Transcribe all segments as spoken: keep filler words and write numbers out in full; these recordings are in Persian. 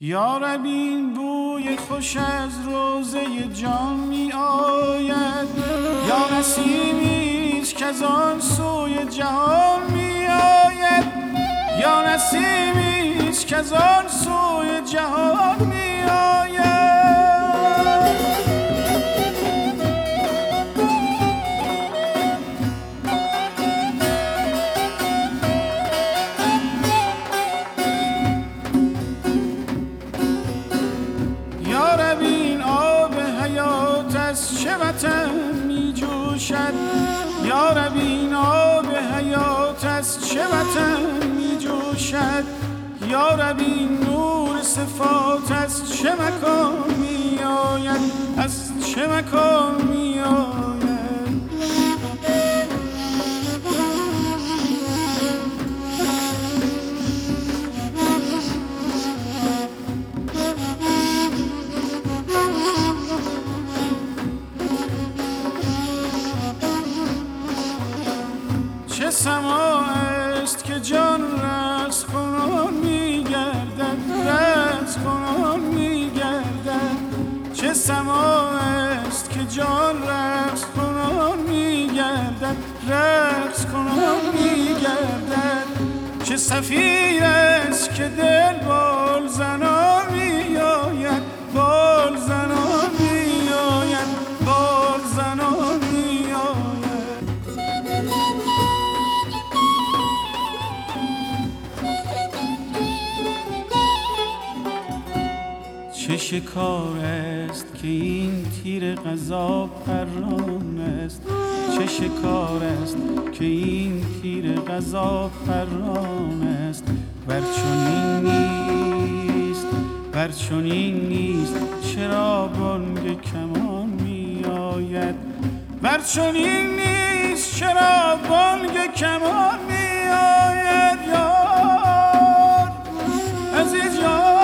یا رب این بوی خوش از روزه جان می آید، یا نسیمیست که از آن سوی جهان می آید، یا نسیمیست که از آن سوی جهان می آید. چه وطن می جوشد، یا رب این آب حیات از چه وطن می جوشد، یا رب این نور صفات از چه مکان می آید، از چه مکان می آید. چه سما است که جان رقص کنان می گردد، رقص کنان می گردد. چه سما است که جان رقص کنان می گردد، رقص کنان می گردد. چه صفیر است که دل بال زنان می آید، بال زنان می آید، بال زنان می آید. چه شکار است که این تیر قضا پران است، چه شکار است که این تیر قضا پران است. ور چنین نیست، ور چنین نیست چرا بانگ کمان می آید، ور چنین نیست چرا بانگ کمان می آید. یار عزیز یار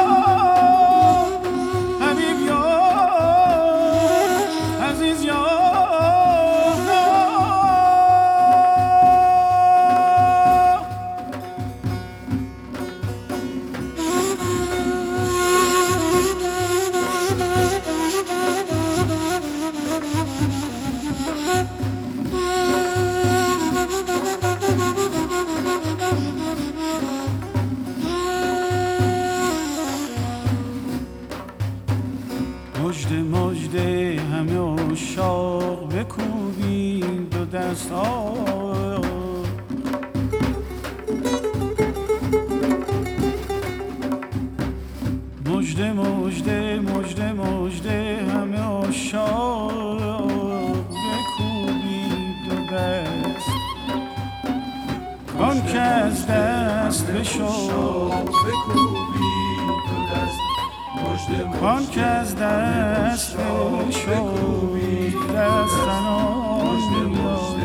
مژده مژده همه عشاق بکوبیم دو دست آه. مژده مژده مژده مژده همه عشاق بکوبیم دو دست، کان که از دست بشد بکوبیم دو دست، کان که از دست بشد دست زنان می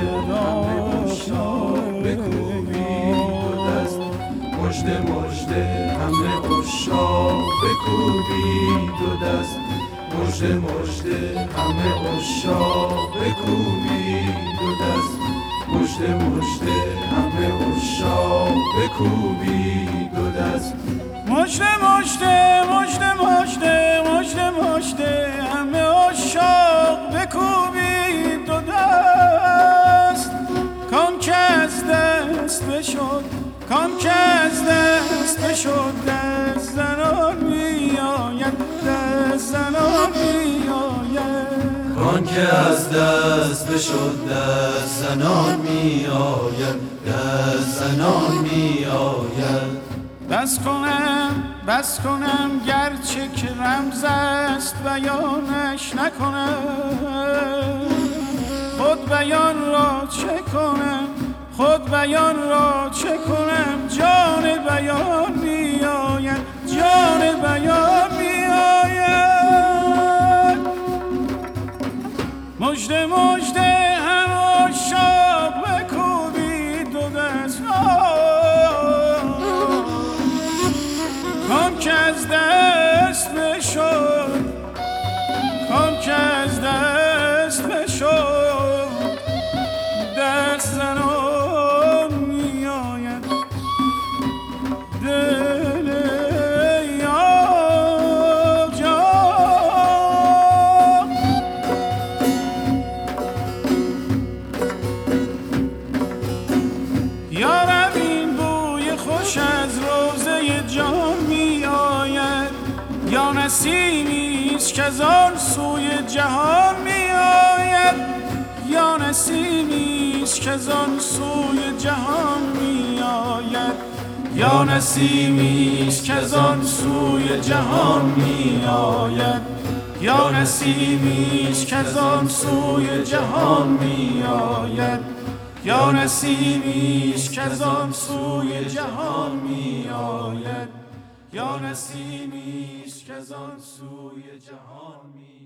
آید. بکوبیم دو دست مژده مژده همه عشاق بکوبیم دو دست، مژده مژده همه عشاق بکوبیم دو دست، مژده مژده همه عشاق بکوبیم دو دست. مژده مژده مژده مژده مژده مژده همه عشاق بکوبید دو دست، کان که از دست بشد، کان که از دست بشد دست زنان می آید، دست زنان می آید. کان که از دست بشد دست زنان می آید، دست زنان می آید. بس کنم بس کنم گرچه که رمز است بیانش نکنم، خود بیان را چه کنم، خود بیان را چه کنم. جان بیان می آید، جان بیان می آید. مژده مژده هم عشاق بکوبید دو دست، کان که از دست بشد، کان که از دست بشد دست زنان می آید. دل یار از روضه جان می آید، یا نسیمی است که از آن سوی جهان می آید، یا نسیمی است که از آن سوی جهان می آید، یا نسیمی است که از آن سوی جهان می آید، یا نسیمی است که از آن سوی جهان می آید، یا نسیمی است که از آن سوی جهان می آید، یا نسیمی است که از آن سوی جهان می